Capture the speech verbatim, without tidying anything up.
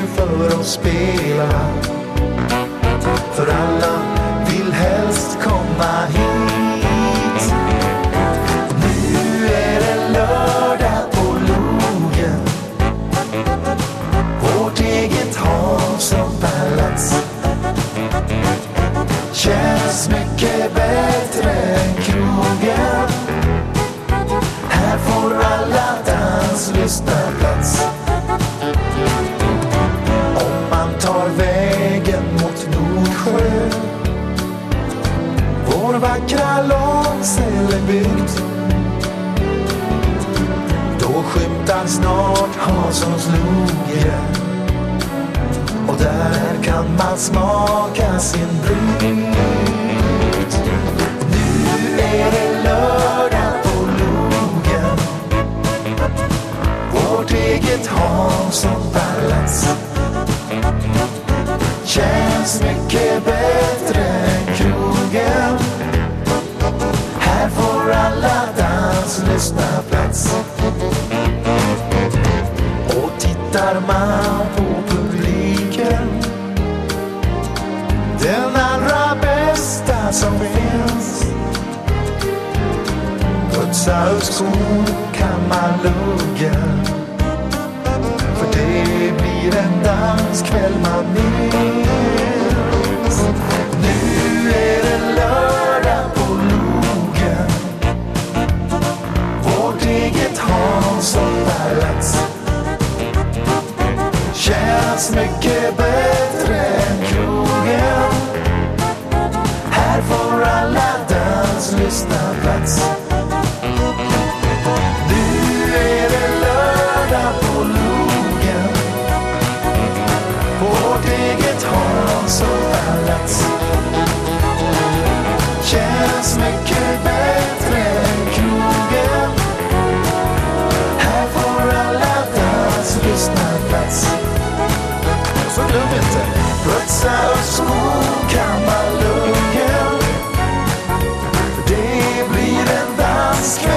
för att spela. För alla vill helst komma hit. Nu är det lördag på Logen. Vårt eget Hansson-palats. Känns mycket bättre än krogen. Här får alla danslyssna plats. Om man tar vägen mot Nordsjö, vår vackra Långsällebygd, då skymtar snart Hanssons Loge. Och där kan man smaka sin brygd. Nu är det lördag på Logen. Vårt eget Hansson-palats. Känns mycket bättre än krogen. Här får alla danslyssna plats. Och tittar man på publiken, den allra bästa som finns, putsa upp skor kan man lugga. För det blir en danskväll man minns. Nu är det lördag på Logen. Vårt eget Hansson-palats. Känns mycket bättre än krogen. Här får alla danslyssna plats. Nu är det lördag på Logen. Vårt eget Hansson-palats. Känns mycket bättre än krogen. Här får alla danslyssna plats. Så glöm inte, putsa upp skor kan man lugga. Det blir en danskväll.